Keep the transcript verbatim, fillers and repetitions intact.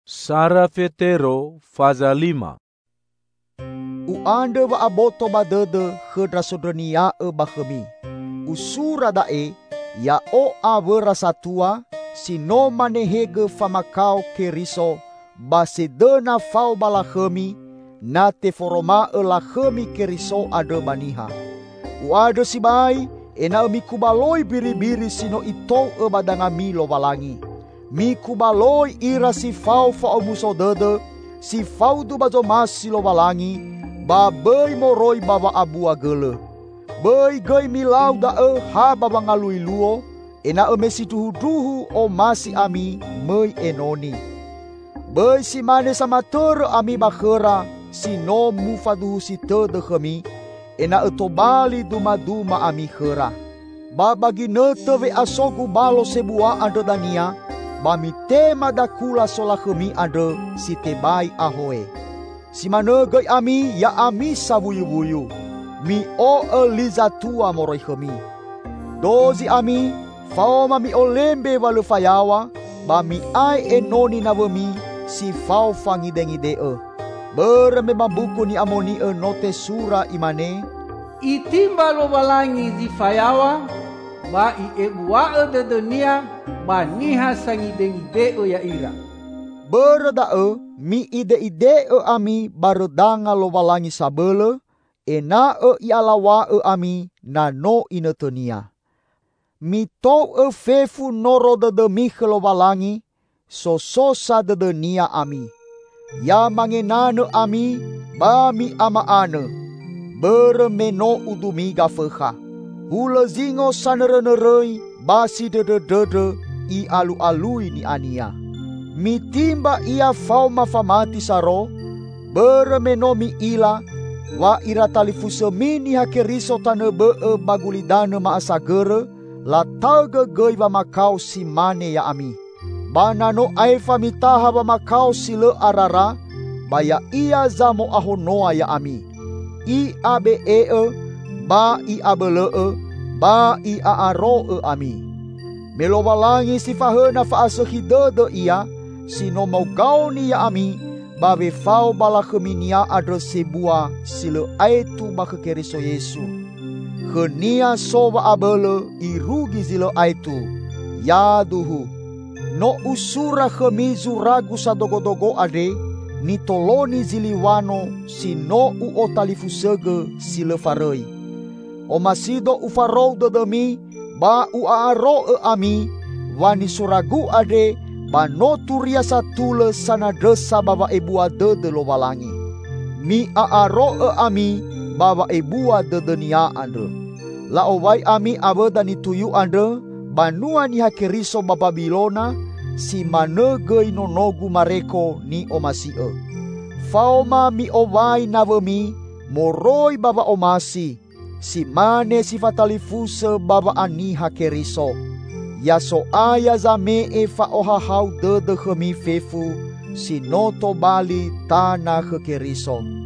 Sara Fetero faza lima. Uande wa aboto badede hedra sodrania e bahemi. Usura dae ya o awera satua sino manehege famakau keriso basedena fau balahemi na te foroma e lahemi keriso ade baniha. Uade sibai ena mi kubaloi biri-biri sino ito e badangami lo walangi. Mi kubaloi ira si fau fau musodede si fau du bazomasi lo walangi ba bei moroi bawa abu agele. Bei gei milau da e ha bawa ngalui luo ena e mesi duhu-duhu o masi ami mei enoni. Bei si mane sama ter ami bakhera si no mufaduhu si tede khemi ena e tobali duma-duma ami khera. Ba bagi nete ve asogu balo sebua ade dania ba mi tema dakula sola khemi ade si tebai ahoe. Si mana gei ami ya ami sabuyu-buyu mi o eliza tua moroi khemi. Dozi ami fao mi olembe walu fayawa ba mi ai enoni nawemi si fao fangide-ngide e. Bereme buku ni amoni e note sura imane itimba lo walangi di fayawa ba i ebua e de dunia ba niha sangide-ngide e ya ira. Berda e mi ide-ide e ami baredanga lo walangi sabele ena e ialawa e ami na no inetenia. Mi to e fefu noro de demi lo walangi so sosa de dunia ami. Ya mangenane ami ba mi ama ane beremeno udumi gafeha. Hula zingo sanerenerei basi dede-dede i alu-alui ni ania. Mi timba ia fau mafamati saro beremeno mi ila wa ira talifuse mini hakeriso tanebe e bagulidane maasagere la taga gei wa makau si mane ya ami. Banano aifa mitaha wa makau sile arara baya ia zamo ahonoa ya ami. I abe e e ba i abele e ba i aaro e ami. Melo walangi si fahena faasehidede ia sino mau gauni ya ami babe fau bala kheminia ade sebua sile aitu ba keriso Yesu. Khenia soba abele irugi zile aitu ya duhu. No usura khemizu ragu sadogo-dogo ade ni toloni ziliwano si no u otalifusege sile farei. O masido ufarou demi ba u aaro e ami wani suragu ade ba no turia satule sana desa baba ebua de de lo walangi. Mi aaro e ami baba ebua de denia ande. La owai ami abeda ni tuyu ande banua ni hakeriso ba Babilona si manegei nonogu mareko ni omasi e. Faoma mi owai nawemi moroi baba omasi si mane si fatalifuse baba ani hakeriso. Ya so aya zame e fa ohahau de de khemi fefu si noto bali tanah kekeriso.